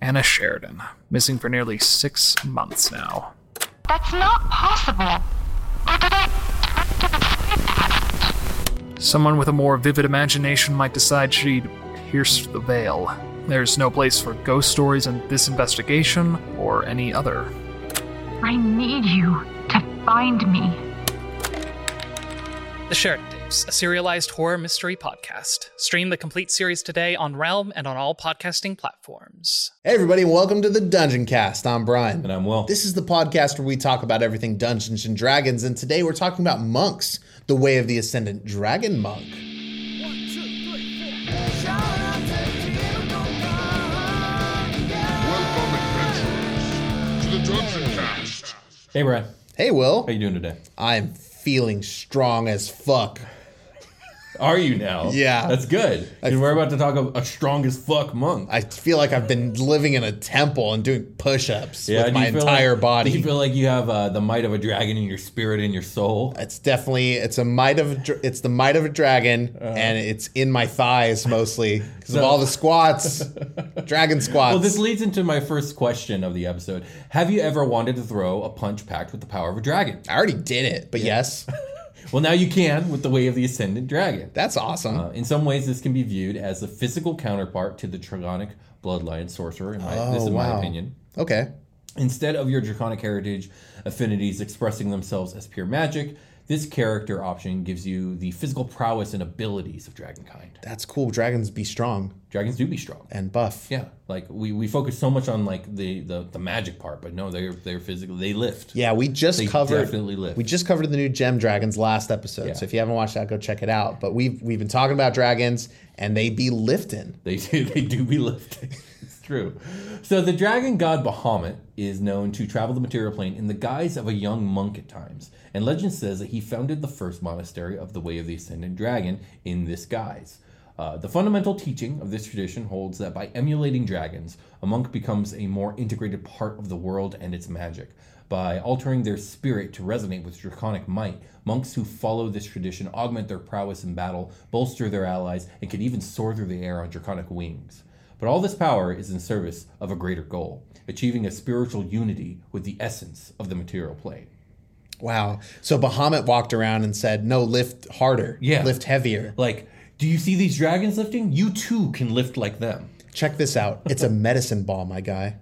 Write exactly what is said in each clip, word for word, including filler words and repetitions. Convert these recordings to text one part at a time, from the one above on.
Anna Sheridan, missing for nearly six months now. That's not possible. Or did I turn to the past? Someone with a more vivid imagination might decide she'd pierced the veil. There's no place for ghost stories in this investigation or any other. I need you to find me. The Sheridan Tapes, a serialized horror mystery podcast. Stream the complete series today on Realm and on all podcasting platforms. Hey everybody, and welcome to the Dungeon Cast. I'm Brian. And I'm Will. This is the podcast where we talk about everything Dungeons and Dragons, and today we're talking about monks, the way of the Ascendant Dragon Monk. Hey, Brian. Hey, Will. How you doing today? I'm feeling strong as fuck. Are you now? Yeah. That's good. Because we're about to talk about a strong as fuck monk. I feel like I've been living in a temple and doing push-ups Yeah, with do my you feel entire like- body. Do you feel like you have uh, the might of a dragon in your spirit and your soul? It's definitely, it's a might of, a dr- it's the might of a dragon, Uh-huh. and it's in my thighs mostly because of So- all the squats, dragon squats. Well, this leads into my first question of the episode. Have you ever wanted to throw a punch packed with the power of a dragon? I already did it, but yes, Well, now you can with the way of the Ascendant Dragon. that's awesome. Uh, in some ways, this can be viewed as a physical counterpart to the Draconic Bloodline Sorcerer, in my, this is Oh, my wow. opinion. Okay. Instead of your Draconic heritage affinities expressing themselves as pure magic, this character option gives you the physical prowess and abilities of Dragonkind. That's cool. Dragons be strong Dragons do be strong. and buff. Yeah, like we, we focus so much on like the, the, the magic part, but no, they're they're physical. They lift. Yeah, we just They covered definitely lift. we just covered the new Gem Dragons last episode. Yeah. So if you haven't watched that, go check it out. But we've we've been talking about dragons and they be lifting. They do, they do be lifting. It's true. So the dragon god Bahamut is known to travel the material plane in the guise of a young monk at times. And legend says that he founded the first monastery of the Way of the Ascendant Dragon in this guise. Uh, the fundamental teaching of this tradition holds that by emulating dragons, a monk becomes a more integrated part of the world and its magic. By altering their spirit to resonate with draconic might, monks who follow this tradition augment their prowess in battle, bolster their allies, and can even soar through the air on draconic wings. But all this power is in service of a greater goal, achieving a spiritual unity with the essence of the material plane. Wow. So Bahamut walked around and said, "No, lift harder. Yeah. Lift heavier." Like, do you see these dragons lifting? You too can lift like them. Check this out. It's a medicine ball, my guy.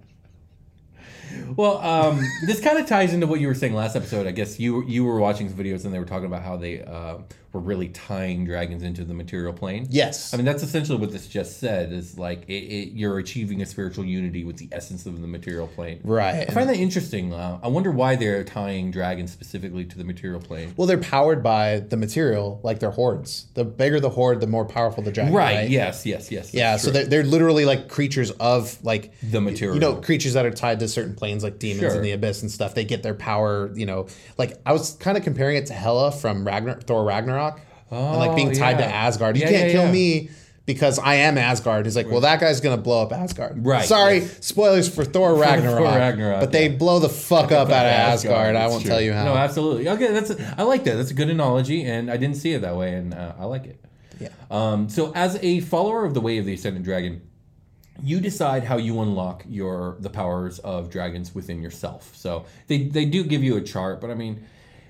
Well, um, this kind of ties into what you were saying last episode. I guess you you were watching some videos and they were talking about how they uh, were really tying dragons into the material plane. Yes. I mean, that's essentially what this just said, is like it, it, you're achieving a spiritual unity with the essence of the material plane. Right. I find that interesting. Uh, I wonder why they're tying dragons specifically to the material plane. Well, they're powered by the material, like they're hordes. The bigger the horde, the more powerful the dragon. Right, Right. yes, yes, yes. Yeah. that's So true. they're, they're literally like creatures of like The material. You know, creatures that are tied to certain planes, like demons Sure. in the abyss and stuff. They get their power. You know, like I was kind of comparing it to Hela from Ragnar- Thor Ragnarok, and like being tied to yeah. Asgard. You Yeah, can't yeah, kill yeah. me because I am Asgard. He's like, well, that guy's gonna blow up Asgard. Right, Sorry, yes. spoilers for Thor Ragnarok. Thor Ragnarok, but they yeah. blow the fuck up out of Asgard. I That's won't true. tell you how. No, absolutely. Okay, that's I like that. That's a good analogy, and I didn't see it that way, and uh, I like it. Yeah. Um, so, as a follower of the Way of the Ascendant Dragon, you decide how you unlock your the powers of dragons within yourself. So they they do give you a chart, but I mean,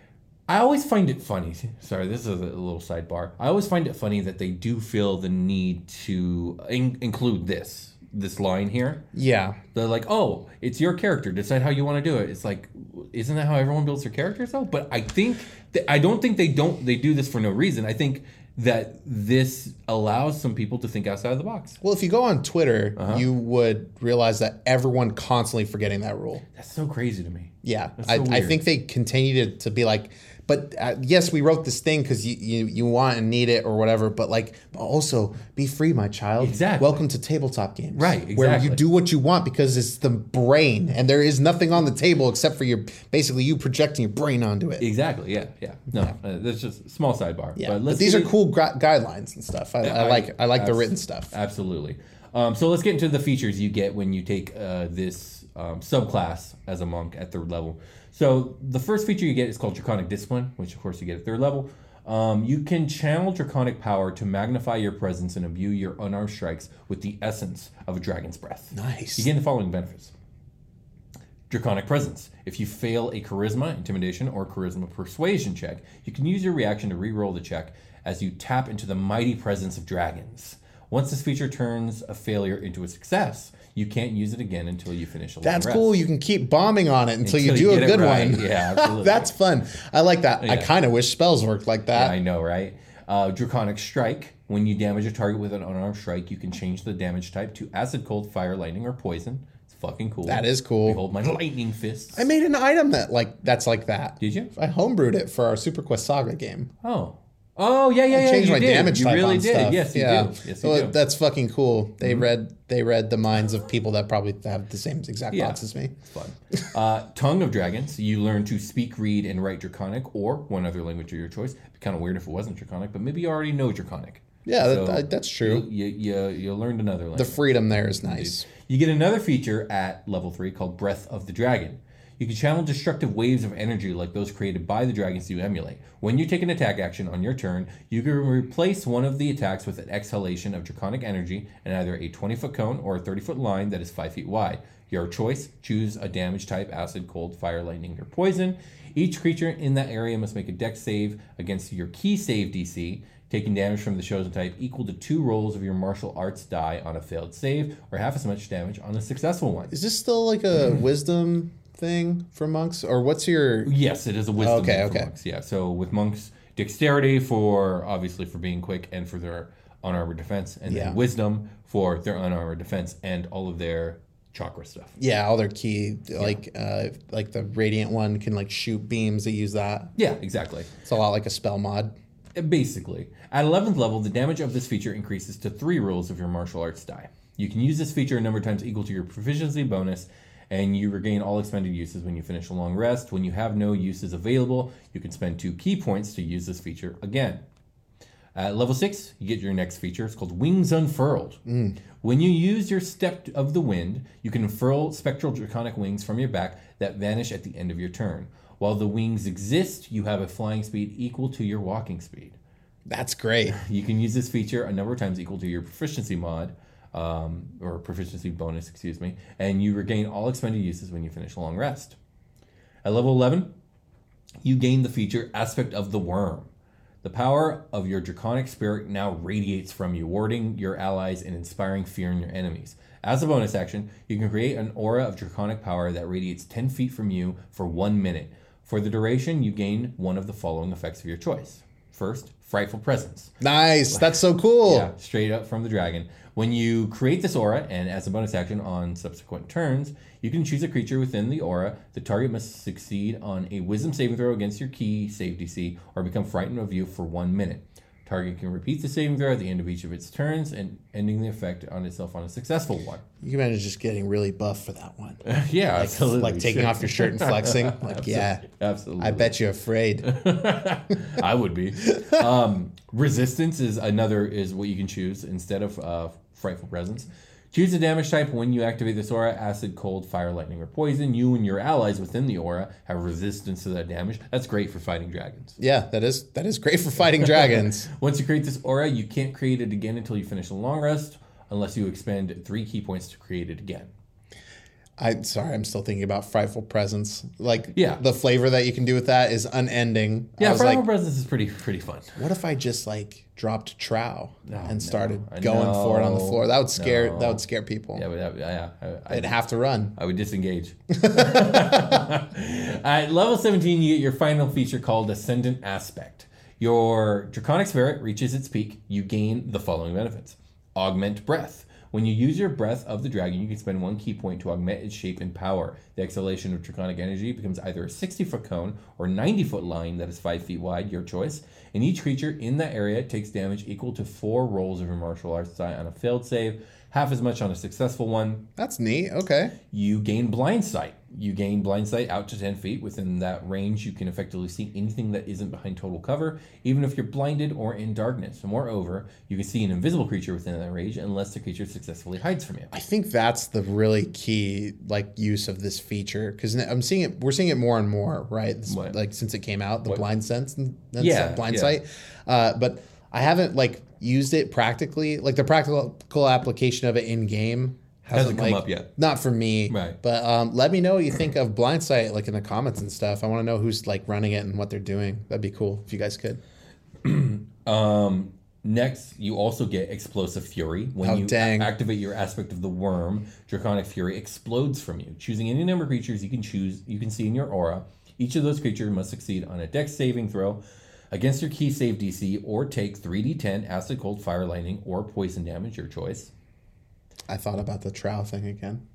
I always find it funny. Sorry, this is a little sidebar. I always find it funny that they do feel the need to in- include this this line here. Yeah. They're like, oh, it's your character. Decide how you want to do it. It's like, isn't that how everyone builds their characters though? But I think that, I don't think they don't they do this for no reason. I think that this allows some people to think outside of the box. Well, if you go on Twitter, Uh-huh. you would realize that everyone constantly forgetting that rule. That's so crazy to me. Yeah, That's I, so I weird. think they continue to, to be like, but uh, yes, we wrote this thing because you, you you want and need it or whatever. But like, but also be free, my child. Exactly. Welcome to tabletop games. Right, Where exactly. you do what you want because it's the brain, and there is nothing on the table except for your basically you projecting your brain onto it. Exactly. Yeah. Yeah. No, uh, that's just a small sidebar. Yeah, But, but, let's these get are it- cool gu- guidelines and stuff. I, Yeah, I like I like the abs- written stuff. Absolutely. Um, so let's get into the features you get when you take uh, this um, subclass as a monk at third level. So the first feature you get is called Draconic Discipline, which of course you get at third level. Um, you can channel draconic power to magnify your presence and imbue your unarmed strikes with the essence of a dragon's breath. Nice. You gain the following benefits. Draconic presence. If you fail a charisma, intimidation, or charisma persuasion check, you can use your reaction to re-roll the check as you tap into the mighty presence of dragons. Once this feature turns a failure into a success, you can't use it again until you finish a long That's rest. cool. You can keep bombing on it until, Until you do you a get it good right. one. Yeah, absolutely. That's fun. I like that. I Yeah. kind of wish spells worked like that. Yeah, I know, right? Uh, Draconic Strike. When you damage a target with an unarmed strike, you can change the damage type to acid, cold, fire, lightning, or poison. It's fucking cool. That is cool. Behold my lightning fists. I made an item that like that's like that. Did you? I homebrewed it for our Super Quest Saga game. Oh. Oh, yeah, yeah, I yeah. changed you my did. damage You type really on did. stuff. Yes, you yeah. do. Yes, you So do. that's fucking cool. They read they read the minds of people that probably have the same exact Yeah. thoughts as me. It's fun. Uh, Tongue of Dragons. You learn to speak, read, and write Draconic or one other language of your choice. It'd be kind of weird if it wasn't Draconic, but maybe you already know Draconic. Yeah, that, So that- that's true. You, you, you, you learned another language. The freedom there is nice. You get another feature at level three called Breath of the Dragon. You can channel destructive waves of energy like those created by the dragons you emulate. When you take an attack action on your turn, you can replace one of the attacks with an exhalation of draconic energy in either a twenty-foot cone or a thirty-foot line that is five feet wide. Your choice, choose a damage type, acid, cold, fire, lightning, or poison. Each creature in that area must make a dex save against your key save D C, taking damage from the chosen type equal to two rolls of your martial arts die on a failed save, or half as much damage on a successful one. Is this still like a wisdom thing for monks, or what's your? Yes, it is a wisdom Okay, thing for okay. monks. Yeah, so with monks, dexterity for obviously for being quick and for their unarmored defense, and Yeah. then wisdom for their unarmored defense and all of their chakra stuff. Yeah, all their key, like uh, like the radiant one can like shoot beams that use that. Yeah, exactly. It's a lot like a spell mod. Basically, at eleventh level, the damage of this feature increases to three rolls of your martial arts die. You can use this feature a number of times equal to your proficiency bonus, and you regain all expended uses when you finish a long rest. When you have no uses available, you can spend two key points to use this feature again. At level six, you get your next feature. It's called Wings Unfurled. When you use your Step of the Wind, you can unfurl spectral draconic wings from your back that vanish at the end of your turn. While the wings exist, you have a flying speed equal to your walking speed. That's great. You can use this feature a number of times equal to your proficiency mod, um, or proficiency bonus, excuse me, and you regain all expended uses when you finish a long rest. At level eleven, you gain the feature Aspect of the Worm. The power of your draconic spirit now radiates from you, warding your allies and inspiring fear in your enemies. As a bonus action, you can create an aura of draconic power that radiates ten feet from you for one minute. For the duration, you gain one of the following effects of your choice. First, Frightful Presence. Nice. That's so cool. Yeah, straight up from the dragon. When you create this aura, and as a bonus action on subsequent turns, you can choose a creature within the aura. The target must succeed on a wisdom saving throw against your key save D C or become frightened of you for one minute. Target can repeat the saving throw at the end of each of its turns and ending the effect on itself on a successful one. You can imagine just getting really buff for that one. Yeah, Like, absolutely. like taking Sure. off your shirt and flexing. Like, Absolutely. yeah. Absolutely. I bet you're afraid. I would be. Um, resistance is another is what you can choose instead of uh, Frightful Presence. Choose a damage type when you activate this aura: acid, cold, fire, lightning, or poison. You and your allies within the aura have resistance to that damage. That's great for fighting dragons. Yeah, that is that is great for fighting dragons. Once you create this aura, you can't create it again until you finish a long rest, unless you expend three key points to create it again. I sorry, I'm still thinking about Frightful Presence. Like, Yeah. the flavor that you can do with that is unending. I Yeah, was Frightful like, Presence is pretty pretty fun. what if I just like dropped Trow no, and started I going for it on the know, floor? That would scare no. that would scare people. Yeah, but that, yeah, I, They'd I, have to run. I would disengage. At level seventeen, you get your final feature called Ascendant Aspect. Your Draconic Spirit reaches its peak. You gain the following benefits. Augment Breath. When you use your Breath of the Dragon, you can spend one key point to augment its shape and power. The exhalation of draconic energy becomes either a sixty-foot cone or ninety-foot line that is five feet wide, your choice. And each creature in that area takes damage equal to four rolls of your martial arts die on a failed save. half as much on a successful one. That's neat. Okay. You gain blind sight. You gain blind sight out to ten feet. Within that range, you can effectively see anything that isn't behind total cover, even if you're blinded or in darkness. Moreover, you can see an invisible creature within that range unless the creature successfully hides from you. I think that's the really key like use of this feature, because I'm seeing it. We're seeing it more and more, right? This, like since it came out, the what? blind sense and, and yeah, stuff, blind yeah. sight. Uh, but I haven't like used it practically. Like the practical application of it in game hasn't, hasn't come like, up yet. Not for me. Right. But um, let me know what you think of blind sight, like in the comments and stuff. I want to know who's like running it and what they're doing. That'd be cool if you guys could. um. Next, you also get Explosive Fury. When oh, you dang. a- activate your aspect of the worm, Draconic Fury explodes from you. Choosing any number of creatures you can choose, you can see in your aura. Each of those creatures must succeed on a Dex saving throw against your key save D C, or take three d ten acid, cold, fire, lightning, or poison damage, your choice. I thought about the trowel thing again.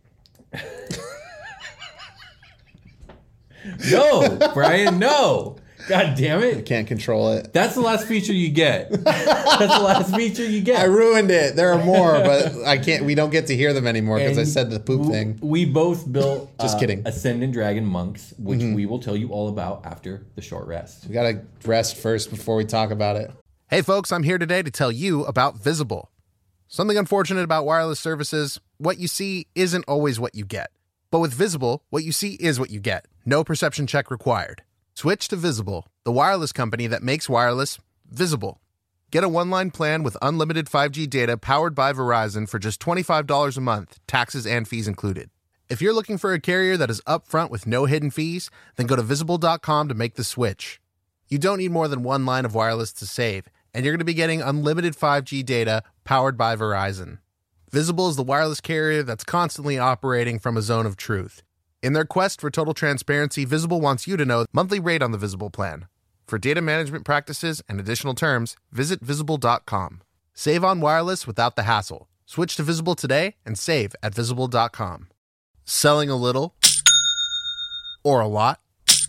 No, Brian, no. God damn I it. can't control it. That's the last feature you get. That's the last feature you get. I ruined it. There are more, but I can't. We don't get to hear them anymore because I said the poop w- thing. We both built Just uh, kidding. Ascendant Dragon monks, which mm-hmm. we will tell you all about after the short rest. We got to rest first before we talk about it. Hey folks, I'm here today to tell you about Visible. Something unfortunate about wireless services, what you see isn't always what you get. But with Visible, what you see is what you get. No perception check required. Switch to Visible, the wireless company that makes wireless visible. Get a one-line plan with unlimited five G data powered by Verizon for just twenty-five dollars a month, taxes and fees included. If you're looking for a carrier that is upfront with no hidden fees, then go to visible dot com to make the switch. You don't need more than one line of wireless to save, and you're going to be getting unlimited five G data powered by Verizon. Visible is the wireless carrier that's constantly operating from a zone of truth. In their quest for total transparency, Visible wants you to know the monthly rate on the Visible plan. For data management practices and additional terms, visit visible dot com. Save on wireless without the hassle. Switch to Visible today and save at visible dot com. Selling a little or a lot?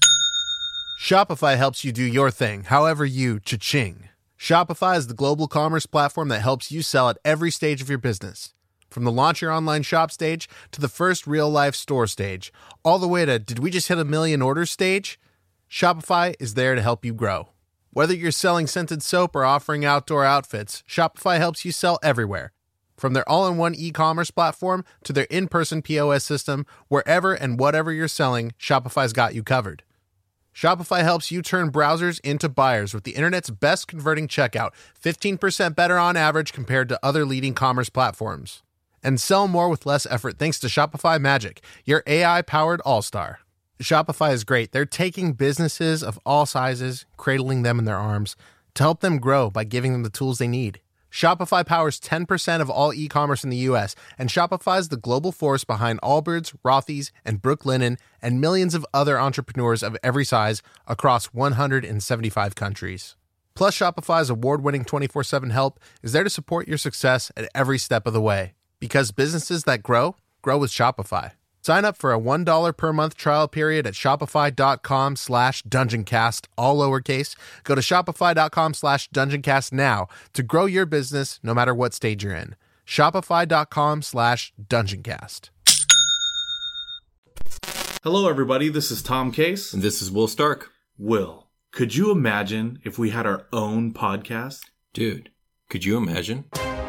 Shopify helps you do your thing, however you cha-ching. Shopify is the global commerce platform that helps you sell at every stage of your business. From the launch your online shop stage to the first real-life store stage, all the way to did we just hit a million orders stage? Shopify is there to help you grow. Whether you're selling scented soap or offering outdoor outfits, Shopify helps you sell everywhere. From their all-in-one e-commerce platform to their in-person P O S system, wherever and whatever you're selling, Shopify's got you covered. Shopify helps you turn browsers into buyers with the internet's best converting checkout, fifteen percent better on average compared to other leading commerce platforms. And sell more with less effort thanks to Shopify Magic, your A I-powered all-star. Shopify is great. They're taking businesses of all sizes, cradling them in their arms, to help them grow by giving them the tools they need. Shopify powers ten percent of all e-commerce in the U S, and Shopify's the global force behind Allbirds, Rothy's, and Brooklinen, and millions of other entrepreneurs of every size across one hundred seventy-five countries. Plus, Shopify's award-winning twenty-four seven help is there to support your success at every step of the way. Because businesses that grow, grow with Shopify. Sign up for a one dollar per month trial period at shopify.com slash dungeoncast, all lowercase. Go to shopify.com slash dungeoncast now to grow your business no matter what stage you're in. Shopify.com slash dungeoncast. Hello, everybody. This is Tom Case. And this is Will Stark. Will, could you imagine if we had our own podcast? Dude, could you imagine?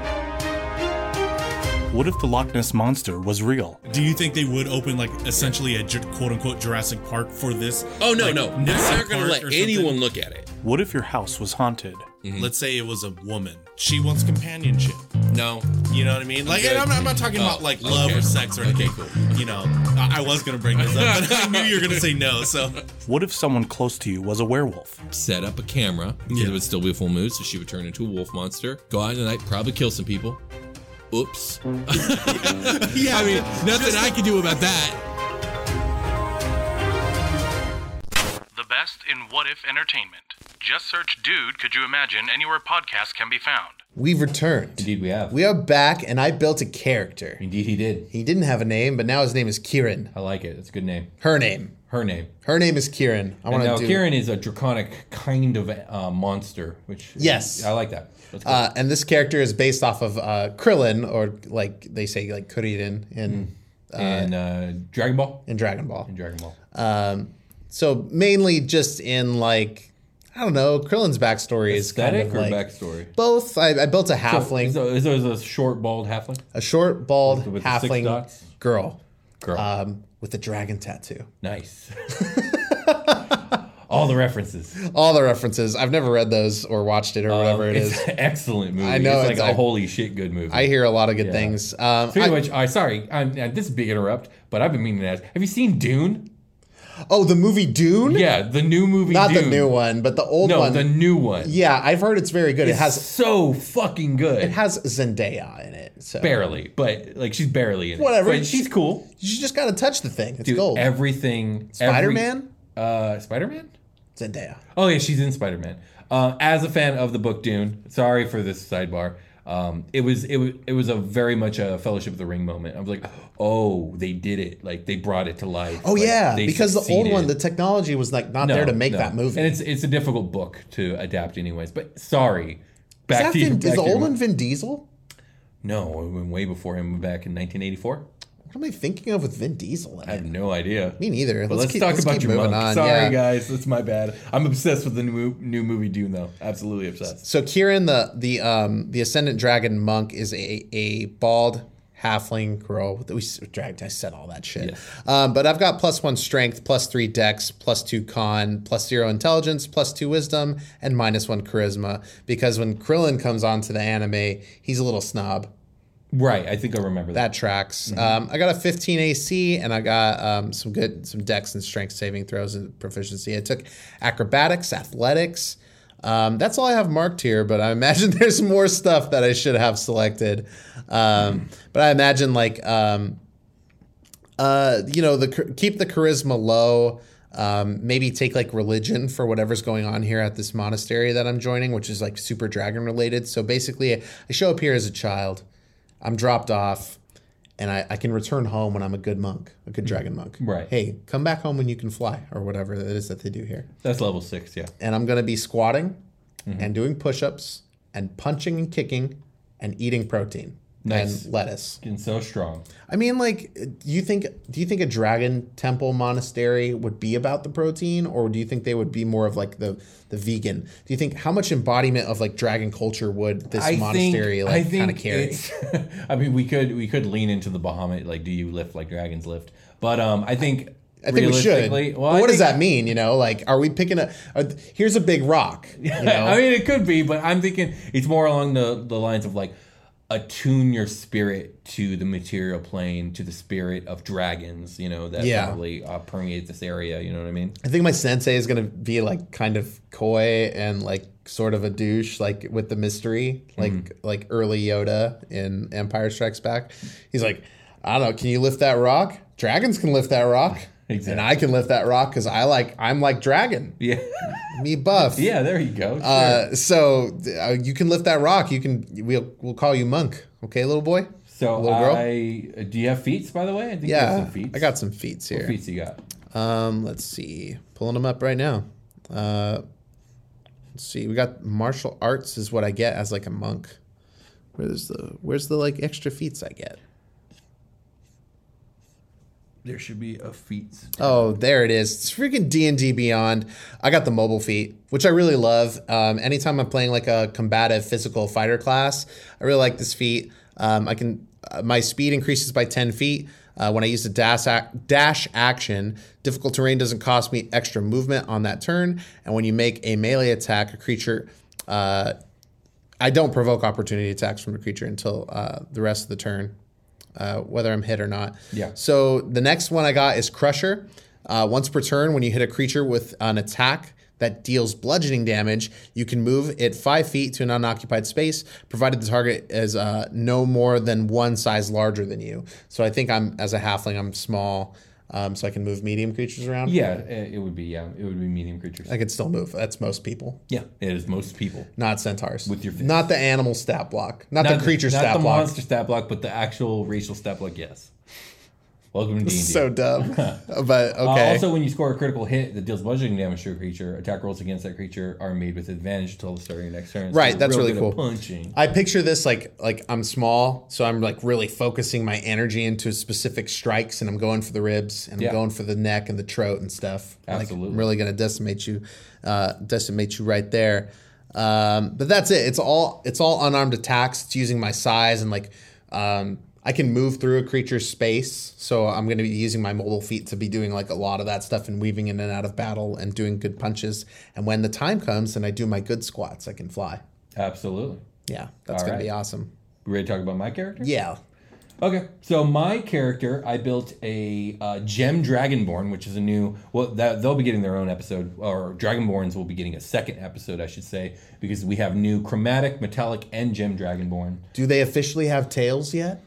What if the Loch Ness Monster was real? Do you think they would open, like, essentially a quote-unquote Jurassic Park for this? Oh, no, like, no. They're not going to let anyone look at it. What if your house was haunted? Mm-hmm. Let's say it was a woman. She wants companionship. No. You know what I mean? Like, and I'm, not, I'm not talking oh, about, like, love okay. or sex or anything. Okay, cool. You know, I, I was going to bring this up, but I knew you were going to say no, so. What if someone close to you was a werewolf? Set up a camera, because yeah. it would still be a full moon, so she would turn into a wolf monster. Go out in the night, probably kill some people. Oops. Yeah, I mean, nothing I can do about that. The best in what if entertainment. Just search Dude, Could You Imagine anywhere podcasts can be found. We've returned. Indeed, we have. We are back, and I built a character. Indeed, he did. He didn't have a name, but now his name is Kieran. I like it. It's a good name. Her name. Her name. Her name is Kieran. I want to now do. Kieran is a draconic kind of uh, monster, which Yes. I like that. That's cool. Uh, and this character is based off of uh, Krillin, or like they say, like Kuririn in uh, and uh, Dragon Ball. in Dragon Ball. In Dragon Ball. Um, so mainly just in like I don't know, Krillin's backstory is kind Aesthetic of or like backstory? both. I, I built a halfling, So, is, there, is there a short bald halfling? a short bald With the- with the six halfling dots? girl, Girl. um, with a dragon tattoo. Nice. All the references. All the references. I've never read those or watched it or whatever Um, it it's is. an excellent movie. I know, It's like it's- a I- holy shit good movie. I hear a lot of good Yeah. things. Um, Speaking I- of which, I sorry, I'm, uh, this is a big interrupt, but I've been meaning to ask. Have you seen Dune? oh, the movie Dune? Yeah, the new movie. Not Dune. the new one, but the old No, one. the new one. Yeah, I've heard it's very good. It's it has so fucking good. it has Zendaya in it. So barely, but like she's barely in it. Whatever. But she's cool. you just gotta touch the thing. It's Dude, gold. everything. Spider-Man? Every, uh, Spider-Man? Zendaya. Oh yeah, she's in Spider-Man. Uh, as a fan of the book Dune, sorry for this sidebar. Um, it was it was it was a very much a Fellowship of the Ring moment. I was like, oh, they did it! Like they brought it to life. Oh Like, yeah, they because the old one, succeeded. the technology was like not No, there to make no. that movie. and it's it's a difficult book to adapt, anyways. But sorry, back is that to you. Vin, back is the to your old mo- one Vin Diesel? No, it went way before him, back in nineteen eighty-four. What am I thinking of with Vin Diesel in I have it? no idea. Me neither. But Let's let's, keep- talk let's about keep your moving monk. on, Sorry, yeah. guys, that's my bad. I'm obsessed with the new new movie Dune, though. Absolutely obsessed. So Kieran, the the um the Ascendant Dragon monk, is a a bald halfling girl. That we dragged. I said all that shit. Yes. Um, but I've got plus one strength, plus three dex, plus two con, plus zero intelligence, plus two wisdom, and minus one charisma. Because when Krillin comes onto the anime, he's a little snob. Right, I think I remember that. That tracks. Um, I got a fifteen A C, and I got um, some good some dex and strength saving throws and proficiency. I took acrobatics, athletics. Um, that's all I have marked here, but I imagine there's more stuff that I should have selected. Um, but I imagine like um, uh, you know, the keep the charisma low. Um, maybe take like religion for whatever's going on here at this monastery that I'm joining, which is like super dragon related. So basically, I show up here as a child. I'm dropped off, and I, I can return home when I'm a good monk, a good dragon monk. Right. Hey, come back home when you can fly, or whatever it is that they do here. That's level six, yeah. And I'm going to be squatting and doing push-ups and punching and kicking and eating protein Nice. and lettuce. Getting so strong. I mean, like, do you think do you think a dragon temple monastery would be about the protein, or do you think they would be more of like the the vegan? Do you think how much embodiment of like dragon culture would this I monastery think, like I think kind of carry? it's- I mean, we could we could lean into the Bahamut, like, do you lift like dragons lift? But um, I think I think we should. realistically- But Well, I what does think- that mean? You know, like, are we picking a? a here's a big rock. You know? I mean, it could be, but I'm thinking it's more along the, the lines of like attune your spirit to the material plane, to the spirit of dragons. You know, that Yeah. probably uh, permeates this area. You know what I mean? I think my sensei is gonna be like kind of coy and like sort of a douche, like with the mystery, like Mm. like early Yoda in Empire Strikes Back. He's like, I don't know, can you lift that rock? Dragons can lift that rock. Exactly. And I can lift that rock because I like I'm like dragon. Yeah. Me buff. Yeah, there you go. Sure. Uh, so uh, you can lift that rock. You can. We'll we'll call you monk. Okay, little boy. so little girl. I do you have feats, by the way? I think you have Yeah, some feats. I got some feats here. What feats you got? Um, let's see. Pulling them up right now. Uh, let's see. We got martial arts is what I get as like a monk. Where's the Where's the like extra feats I get? There should be a feats. Oh, there it is. It's freaking D and D Beyond. I got the mobile feat, which I really love. Um, anytime I'm playing like a combative physical fighter class, I really like this feat. Um, I can uh, my speed increases by ten feet. Uh, when I use the dash, ac- dash action, difficult terrain doesn't cost me extra movement on that turn. And when you make a melee attack, a creature, uh, I don't provoke opportunity attacks from the creature until uh, the rest of the turn, uh, whether I'm hit or not. Yeah. So the next one I got is Crusher. Uh, once per turn, when you hit a creature with an attack that deals bludgeoning damage, you can move it five feet to an unoccupied space, provided the target is uh, no more than one size larger than you. So I think I'm, as a halfling, I'm small. Um, so I can move medium creatures around. Yeah, it would be. Yeah, it would be medium creatures. I could still move. That's most people. Yeah, it is most people. Not centaurs. With your fist. Not the animal stat block. Not, not the creature not stat the block. monster stat block, but the actual racial stat block. Yes. Welcome to D and D. So dumb. But okay. Uh, also, when you score a critical hit that deals bludgeoning damage to a creature, attack rolls against that creature are made with advantage until the start of your next turn. Right, so that's real really good cool. at punching. I picture this like like I'm small, so I'm like really focusing my energy into specific strikes, and I'm going for the ribs, and I'm Yeah. going for the neck and the throat and stuff. Absolutely. Like, I'm really gonna decimate you, uh, decimate you right there. Um, but that's it. It's all it's all unarmed attacks. It's using my size and like. Um, I can move through a creature's space, so I'm going to be using my mobile feet to be doing like a lot of that stuff and weaving in and out of battle and doing good punches. And when the time comes and I do my good squats, I can fly. Absolutely. Yeah, that's All going right. to be awesome. You ready to talk about my character? Yeah. Okay, so my character, I built a uh, Gem Dragonborn, which is a new. Well, that, they'll be getting their own episode, or Dragonborns will be getting a second episode, I should say, because we have new Chromatic, Metallic, and Gem Dragonborn. Do they officially have tails yet?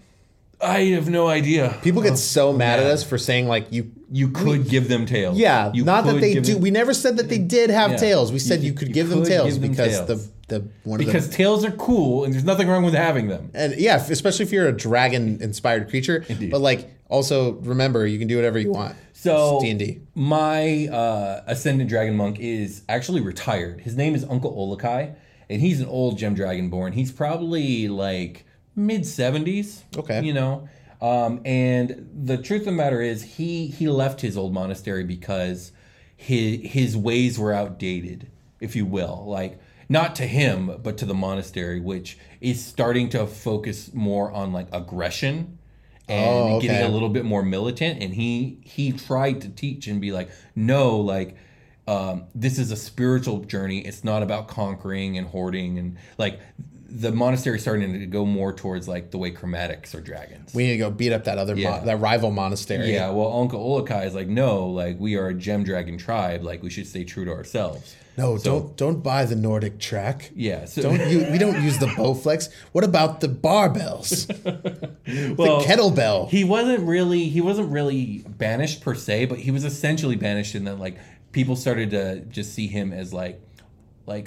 I have no idea. People get Oh, so mad man. at us for saying like you You could we, give them tails. Yeah, you not that could they give do. them- We never said that they did have Yeah. tails. We said You- you, could you give them could tails give them because tails. the the one of because the, tails are cool, and there's nothing wrong with having them. and yeah, f- especially if you're a dragon inspired creature. Indeed. But like also remember, you can do whatever you want. So D and D. My uh, Ascendant Dragon Monk is actually retired. His name is Uncle Olokai, and he's an old Gem Dragonborn. He's probably like mid seventies. Okay. You know. Um, and the truth of the matter is, he he left his old monastery because his his ways were outdated, if you will. Like, not to him, but to the monastery, which is starting to focus more on like aggression and Oh, okay. getting a little bit more militant. And he he tried to teach and be like, no, like. Um, this is a spiritual journey. It's not about conquering and hoarding and like the monastery is starting to go more towards like the way chromatics are dragons. We need to go beat up that other Yeah. mo- that rival monastery. Yeah, well, Uncle Olokai is like, no, like we are a gem dragon tribe. Like we should stay true to ourselves. No, So- don't don't buy the Nordic track. Yeah, so Don't you? We don't use the Bowflex. What about the barbells? well, the kettlebell. He wasn't really he wasn't really banished per se, but he was essentially banished in that like people started to just see him as like like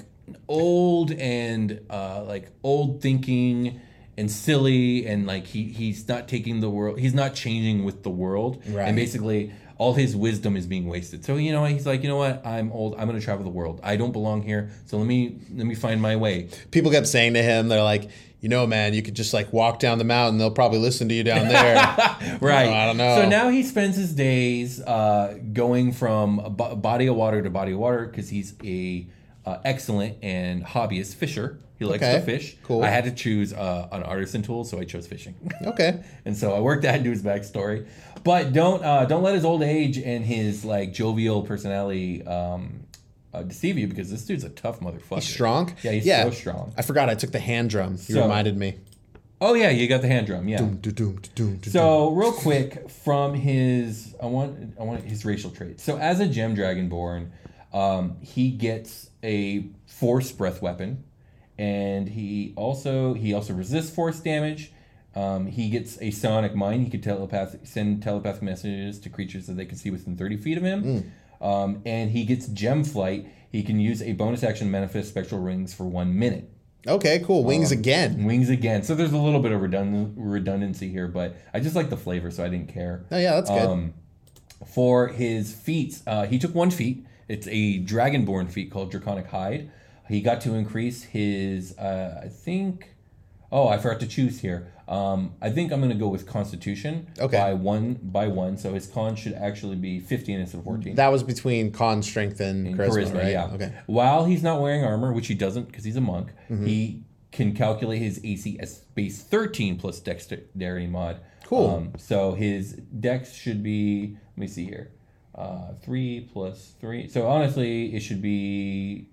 old and uh, like old thinking and silly and like he he's not taking the world he's not changing with the world Right. and basically all his wisdom is being wasted. So you know what? He's like, you know what? I'm old. I'm going to travel the world. I don't belong here. So let me let me find my way. People kept saying to him, they're like, you know, man, you could just like walk down the mountain. They'll probably listen to you down there. Right. Oh, I don't know. So now he spends his days uh, going from a bo- body of water to body of water because he's a uh, excellent and hobbyist fisher. He likes Okay, to fish. cool. I had to choose uh, an artisan tool, so I chose fishing. Okay. And so I worked that into his backstory. But don't uh, don't let his old age and his like jovial personality um, uh, deceive you because this dude's a tough motherfucker. He's strong. Yeah, he's yeah. so strong. I forgot. I took the hand drum. You So- reminded me. Oh yeah, you got the hand drum. Yeah. Doom, doom, doom, doom, doom. So real quick from his, I want I want his racial traits. So as a Gem Dragonborn, um, he gets a force breath weapon, and he also he also resists force damage. Um, he gets a psionic mind. He can telepath send telepathic messages to creatures that they can see within thirty feet of him. Um, and he gets Gem Flight. He can use a bonus action to manifest spectral rings for one minute. Okay, cool. Wings Um, again. Wings again. So there's a little bit of redundant, redundancy here, but I just like the flavor, so I didn't care. Oh, yeah, that's good. Um, for his feats, uh, he took one feat. It's a Dragonborn feat called Draconic Hide. He got to increase his, uh, I think, oh, I forgot to choose here. Um, I think I'm going to go with Constitution Okay. by one, by one. So his con should actually be fifteen instead of fourteen. That was between con, strength, and, And charisma, right? yeah. Okay. While he's not wearing armor, which he doesn't because he's a monk, Mhm. he can calculate his A C as base thirteen plus dexterity mod. Cool. Um, so his dex should be, let me see here, uh, three plus three. So honestly, it should be,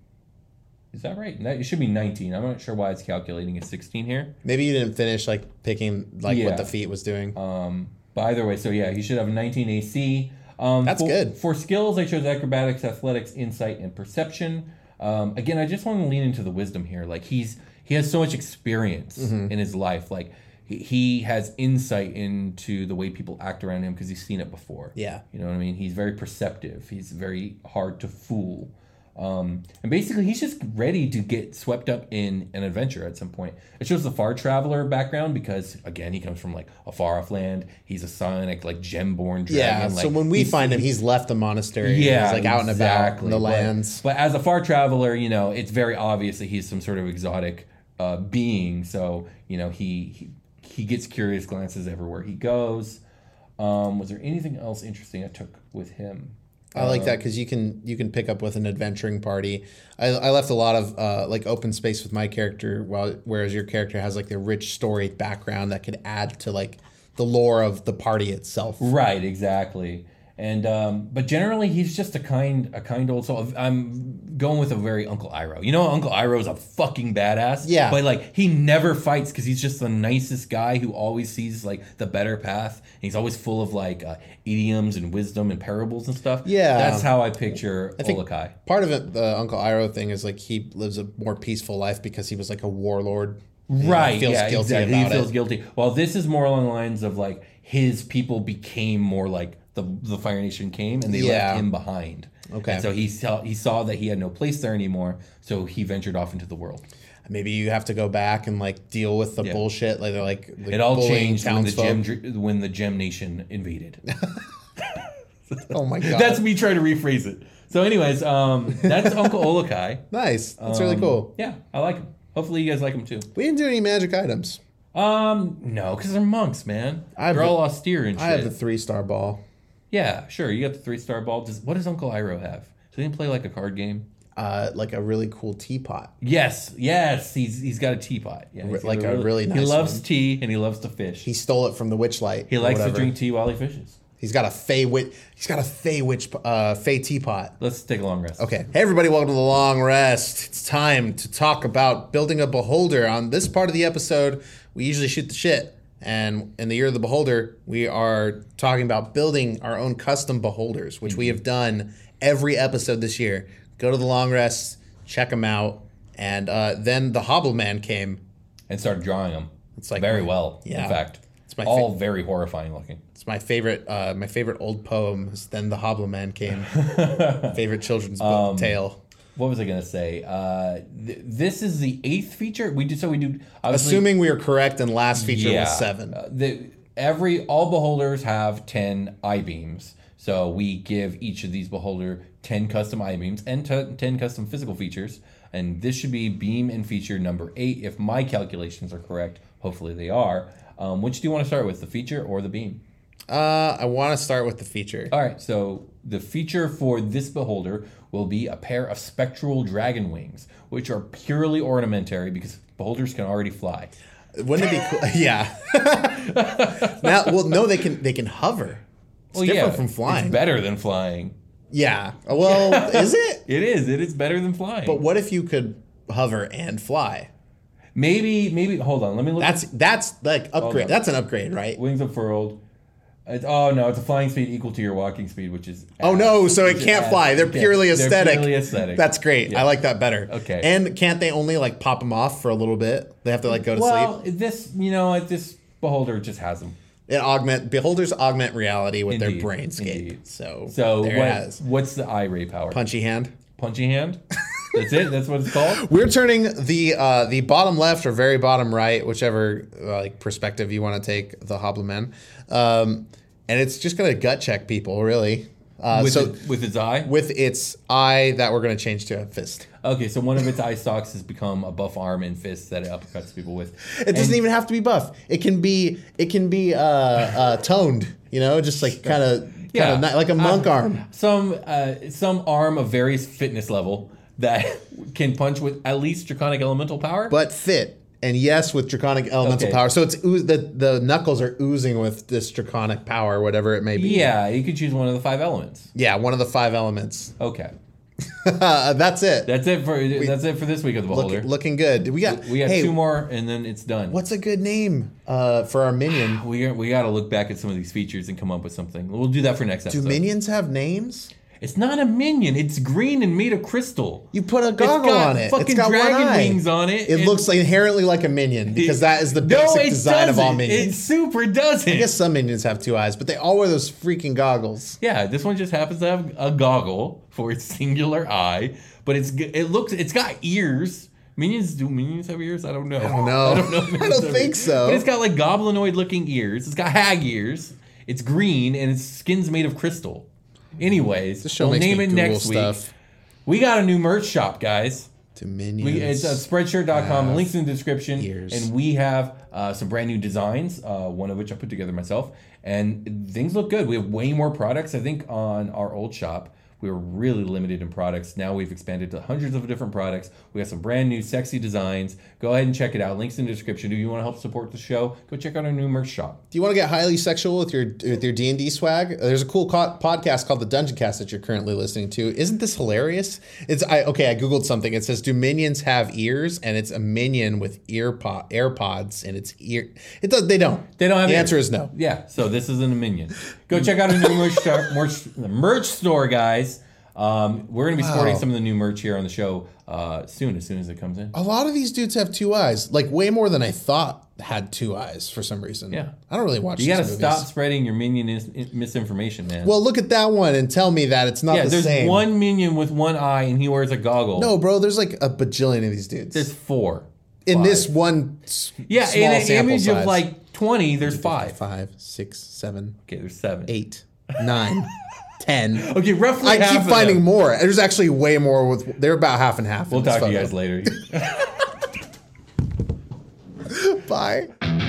is that right? That- It should be nineteen. I'm not sure why it's calculating as sixteen here. Maybe you didn't finish like picking like Yeah. what the feat was doing. Um, but either way, so yeah, he should have nineteen A C. Um, That's for, good. For skills, I chose acrobatics, athletics, insight, and perception. Um, again, I just want to lean into the wisdom here. Like he's he has so much experience Mhm. in his life. Like he, he has insight into the way people act around him because he's seen it before. Yeah. You know what I mean? He's very perceptive. He's very hard to fool. Um, and basically, he's just ready to get swept up in an adventure at some point. It shows the far traveler background because, again, he comes from like a far off land. He's a sonic, like gem-born dragon. Yeah. Like, so when we find him, he's left the monastery. Yeah, he's like out and about exactly. in the But- lands. But, as a far traveler, you know, it's very obvious that he's some sort of exotic uh, being. So you know, he, he he gets curious glances everywhere he goes. Um, was there anything else interesting I took with him? I like that because you can you can pick up with an adventuring party. I, I left a lot of uh, like open space with my character, while whereas your character has like the rich story background that could add to like the lore of the party itself. Right, exactly. And um, but generally, he's just a kind a kind old soul. I'm going with a very Uncle Iroh. You know, Uncle Iroh is a fucking badass. Yeah. But like, he never fights because he's just the nicest guy who always sees like the better path. And he's always full of like uh, idioms and wisdom and parables and stuff. Yeah. That's how I picture I think Olokai. part of it, the Uncle Iroh thing, is like he lives a more peaceful life because he was like a warlord. You know, Right. feels yeah. guilty Exactly. about He feels it. guilty. Well, this is more along the lines of like his people became more like the the Fire Nation came and they Yeah. left him behind. Okay. And so he saw he saw that he had no place there anymore, so he ventured off into the world. Maybe you have to go back and like deal with the Yeah. bullshit. Like they're like, like It all bullying changed when the townsfolk. gem when the Gem Nation invaded. Oh my god. That's me trying to rephrase it. So, anyways, um, that's Uncle Olokai. Nice. That's really Um, cool. Yeah, I like him. Hopefully, you guys like him too. We didn't do any magic items. Um, no, because they're monks, man. I have They're the- all austere and shit. I have the three star ball. Yeah, sure. You got the three star ball. Does what does Uncle Iroh have? Does he play like a card game? Uh, like a really cool teapot. Yes, yes. He's he's got a teapot. Yeah, he's got Like a really nice He loves one. tea and he loves to fish. He stole it from the Witchlight. He or likes to whatever. drink tea while he fishes. He's got a Fey witch. He's got a Fey witch. Uh, Fey teapot. Let's take a long rest. Okay. Hey everybody, welcome to the long rest. It's time to talk about building a beholder. On this part of the episode, we usually shoot the shit. And in the year of the beholder, we are talking about building our own custom beholders, which we have done every episode this year. Go to the long rest, check them out, and uh, then the Hobbleman came. And started drawing them. It's like very my- well. yeah. In fact, It's my all fa- very horrifying looking. It's my favorite. Uh, my favorite old poem is "Then the Hobbleman Came." Favorite children's book Um, tale. What was I gonna say? Uh, th- this is the eighth feature. We do so. We do. obviously- Assuming we are correct, and last feature Yeah. was seven. Uh, the, every all beholders have ten eye beams. So we give each of these beholder ten custom eye beams and t- ten custom physical features. And this should be beam and feature number eight, if my calculations are correct. Hopefully they are. Um, which do you want to start with, the feature or the beam? Uh, I want to start with the feature. All right, so the feature for this beholder will be a pair of spectral dragon wings, which are purely ornamentary because beholders can already fly. Wouldn't it be cool? Yeah. Now, well, no, they can. They can hover. It's Well, different yeah, from flying. It's better than flying. Yeah. Well, is it? It is. It is better than flying. But what if you could hover and fly? Maybe, maybe. Hold on. Let me look. That's that's like upgrade. on. That's an upgrade, right? Wings unfurled. It's, oh no, it's a flying speed equal to your walking speed, which is. Oh ass. no, so it Which is can't ass. fly. They're Yeah, purely aesthetic. They're purely aesthetic. That's great. Yeah. I like that better. Okay. And can't they only like pop them off for a little bit? They have to like go to well, sleep. this you know this beholder just has them. It augment beholders augment reality with Indeed, their brainscape. indeed. So So there what, it is. what's the eye ray power? Punchy hand. Punchy hand. That's it. That's what it's called. We're turning the uh, the bottom left or very bottom right, whichever uh, like perspective you want to take, the Hobbleman, um, and it's just gonna gut check people really. Uh, with, so it, with its eye. with its eye that we're gonna change to a fist. Okay, so one of its eye stalks has become a buff arm and fist that it uppercuts people with. It doesn't even have to be buff. It can be it can be uh, uh, toned. You know, just like kind of Yeah. kind of like a monk Uh, arm. Some uh, some arm of various fitness level that can punch with at least draconic elemental power. But fit. And yes, with draconic elemental Okay. power. So it's ooze, the the knuckles are oozing with this draconic power, whatever it may be. Yeah, you could choose one of the five elements. Yeah, one of the five elements. Okay, uh, that's it. that's it for that's it for this week of the beholder. Look, looking good. We got we got hey, two more, and then it's done. What's a good name uh, for our minion? We we got to look back at some of these features and come up with something. We'll do that for next Do episode. minions have names? It's not a minion. It's green and made of crystal. You put a goggle got on it. Fucking It's got dragon one eye. wings on it. It and- looks like inherently like a minion because that is the basic no, it design of all doesn't. minions. It super doesn't. I guess some minions have two eyes, but they all wear those freaking goggles. Yeah, this one just happens to have a goggle for its singular eye, but it's g- it looks it's got ears. Minions do minions have ears? I don't know. I don't know. I don't know. if I minions don't have think ears. so. But it's got like goblinoid looking ears. It's got hag ears. It's green and its skin's made of crystal. Anyways, This show we'll makes name me it Google next stuff. week. We got a new merch shop, guys. Dominions. We, it's at spreadshirt dot com. have Links in the description. ears. And we have uh, some brand new designs, uh, one of which I put together myself. And things look good. We have way more products. I think on our old shop, we were really limited in products. Now we've expanded to hundreds of different products. We have some brand new sexy designs. Go ahead and check it out. Links in the description. If you want to help support the show, go check out our new merch shop. Do you want to get highly sexual with your with your D and D swag? There's a cool co- podcast called the Dungeon Cast that you're currently listening to. Isn't this hilarious? It's I okay. I googled something. It says, "Do minions have ears?" And it's a minion with ear pod, AirPods in its ear. It does. They don't. They don't have The ears. answer is no. Yeah, so this isn't a minion. Go check out our new merch, store, merch, merch store, guys. Um, we're going to be sporting Wow. some of the new merch here on the show uh, soon, as soon as it comes in. A lot of these dudes have two eyes, like way more than I thought had two eyes for some reason. Yeah. I don't really watch. You got to these stop movies. spreading your minion is, misinformation, man. Well, look at that one and tell me that it's not yeah, the there's same. one minion with one eye and he wears a goggle. No, bro. There's like a bajillion of these dudes. There's four. in five. this one. s- Yeah, small in an sample image size. of like twenty, there's five. Five, six, seven, Okay, there's seven. eight, nine, ten. Okay, roughly I half keep of finding them. more. There's actually way more. With they're about half and half. in We'll this talk to you photo. guys later. Bye.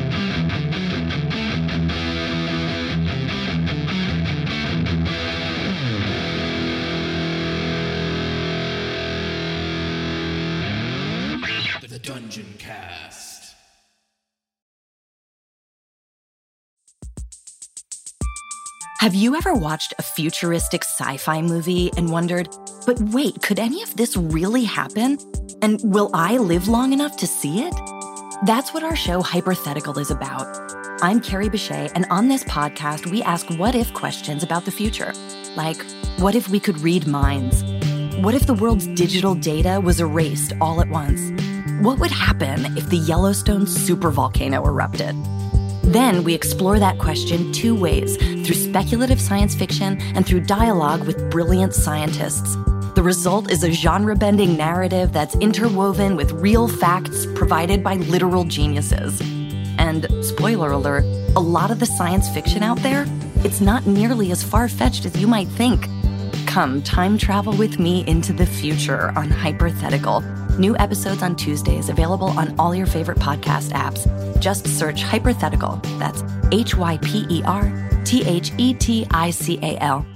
The Dungeon Cast. Have you ever watched a futuristic sci-fi movie and wondered, but wait, could any of this really happen? And will I live long enough to see it? That's what our show Hypothetical is about. I'm Carrie Bechet, and on this podcast, we ask what-if questions about the future. Like, what if we could read minds? What if the world's digital data was erased all at once? What would happen if the Yellowstone supervolcano erupted? Then we explore that question two ways, through speculative science fiction and through dialogue with brilliant scientists. The result is a genre-bending narrative that's interwoven with real facts provided by literal geniuses. And, spoiler alert, a lot of the science fiction out there, it's not nearly as far-fetched as you might think. Come time travel with me into the future on Hypothetical. New episodes on Tuesdays, available on all your favorite podcast apps. Just search Hypothetical. That's H Y P E R T H E T I C A L.